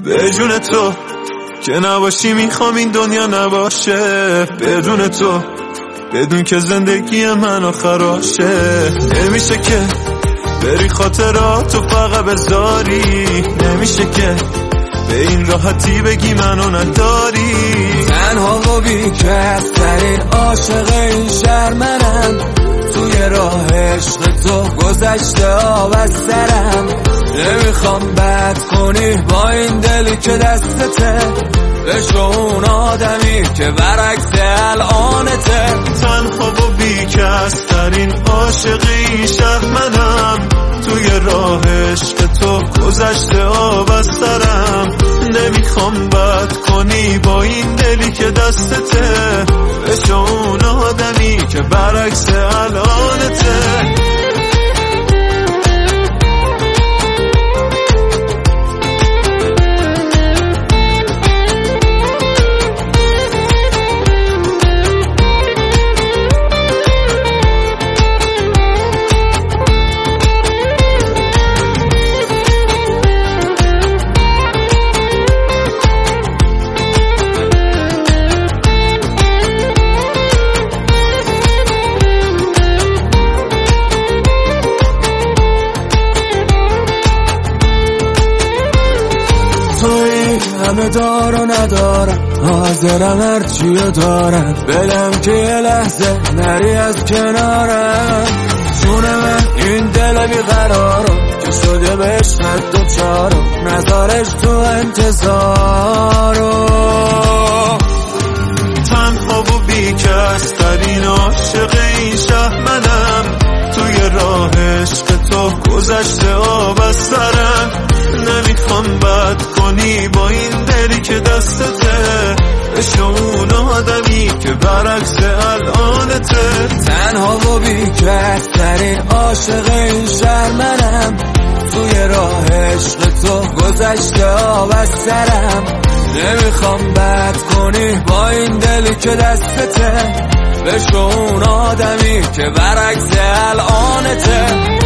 به جون تو که نباشی میخوام این دنیا نباشه، بدون تو بدون که زندگی منو خراشه. نمیشه که بری خاطراتو فقط بذاری، نمیشه که به این راحتی بگی منو نداری. تنها و بی‌کس‌ترین عاشق این شهر منم، توی راه عشق تو گذشته آب از سرم. نمیخوام بد کنی با این دلی که دستته، بشو اون آدمی که برعکس الانته. تنها و بی‌کس‌ترین عاشق این شهر منم، توی راه عشق تو گذشته آب از سرم. نمیخوام بد کنی با این دلی که دستته، بشو اون آدمی که برعکس الانته. همه دار و ندارم، حاضرم هرچیو دارم، بلم که یه لحظه نری از کنارم. جون من این دل بیقرارم که شده به عشقت دوچارم، نذارش تو انتظارم. تنها و بی‌کس‌ترین عاشق این شهر منم، توی راه عشق تو گذشته آب از سرم. نمیخوام بد کنی با این دلی که دستته، بشو اون آدمی که برعکس الانته. تنها و بی‌کس‌ترین عاشق این شهر منم، توی راه عشق تو گذشته آب از سرم. نمیخوام بد کنی با این دلی که دستته، بشو اون آدمی که برعکس الانته.